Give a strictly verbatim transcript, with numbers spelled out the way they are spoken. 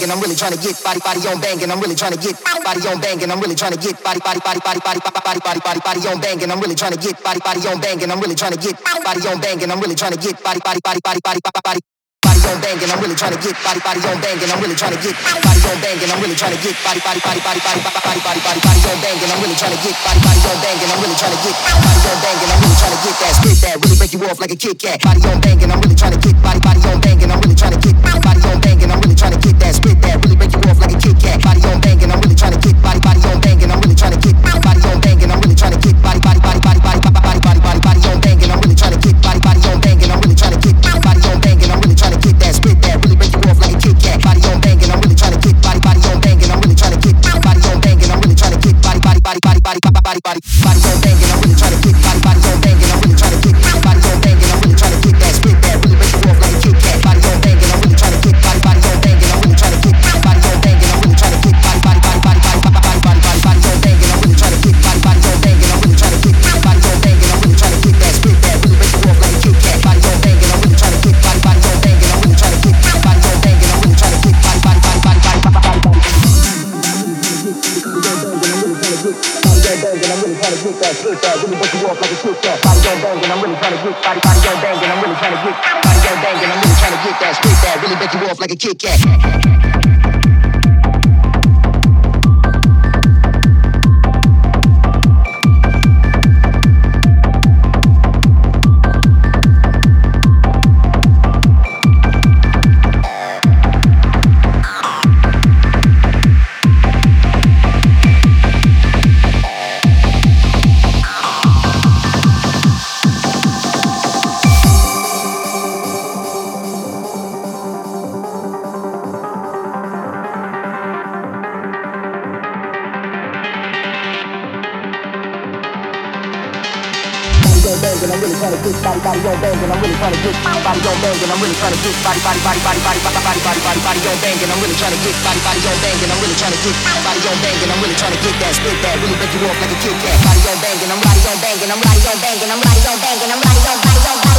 banging, I'm really trying to get body body on banging, I'm really trying to get body on banging, I'm really trying to get body body body body body body body body body on banging, I'm really trying to get body body on banging, I'm really trying to get body on banging, I'm really trying to get body body body body body body body on banging, I'm really trying to get body body on banging, I'm really trying to get body on banging, I'm really trying to get body body body body body body body body body on banging, I'm really trying to get body body on banging, I'm really trying to get body on banging, I'm really trying to get that spit that really break you off like a Kit Kat. Body on banging, I'm really trying to get body body on banging, I'm really trying to get body on banging, I'm really trying to get that spit that really break you off like a Kit Kat. Body on banging, I'm really trying to get body body on banging, I'm really trying to get body on banging, I'm really trying to get body body body body body body body body body on banging, I'm really trying to get body body on banging, I'm really trying to get body on banging, I'm really trying to get that spit that really break you off like a Kit Kat. Body on banging, I'm really trying to get body body on banging, I'm really trying to get body on banging, I'm really trying to get body body body body body body body body on banging, I'm really trying to get body body on banging, I'm really trying to get body on banging, I'm really trying to get that spit that really break you off like a Kit Kat. Body on banging, I'm really trying to get body body on banging, I'm really trying to get body on banging, I'm really trying to get body body body body body body body body body on banging, I'm really trying to get body body on banging, I'm really trying to get body on banging, I'm really trying to get that spit that really break you off like a Kit Kat. Body on banging, I'm really trying to get body body on banging, I'm really trying to get body on banging, I'm really trying to get body body body body body body body body. I'm really trying to get that spit that really break you off like a Kit Kat. Body on banging, I'm really trying to get body body on banging, I'm really trying to get body on banging, I'm really trying to get that spit that really break you off like a Kit Kat. Banging, I'm really trying to get body body on banging, I'm really trying to get body on banging, I'm really trying to get body body body body body body body body body body on banging, I'm really trying to get body body on banging, I'm really trying to get body on banging, I'm really trying to get that spit that really break you off like a Kit Kat. Body on banging, I'm body on banging, I'm body on banging, I'm body on banging, I'm body on body on body.